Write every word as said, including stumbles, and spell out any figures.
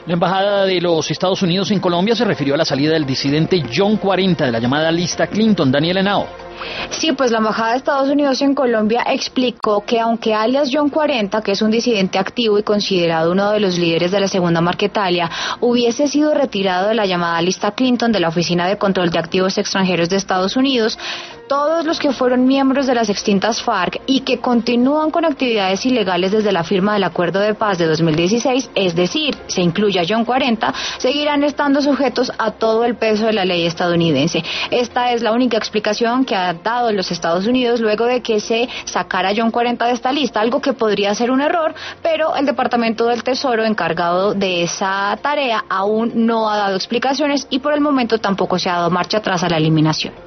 La embajada de los Estados Unidos en Colombia se refirió a la salida del disidente John cuarenta de la llamada lista Clinton. Daniel Henao. Sí, pues la Embajada de Estados Unidos en Colombia explicó que aunque alias John cuarenta, que es un disidente activo y considerado uno de los líderes de la Segunda Marquetalia, hubiese sido retirado de la llamada lista Clinton de la Oficina de Control de Activos Extranjeros de Estados Unidos, todos los que fueron miembros de las extintas FARC y que continúan con actividades ilegales desde la firma del Acuerdo de Paz de dos mil dieciséis, es decir, se incluye a John cuarenta, seguirán estando sujetos a todo el peso de la ley estadounidense. Esta es la única explicación que ha dado los Estados Unidos luego de que se sacara John cuarenta de esta lista, algo que podría ser un error, pero el Departamento del Tesoro encargado de esa tarea aún no ha dado explicaciones y por el momento tampoco se ha dado marcha atrás a la eliminación.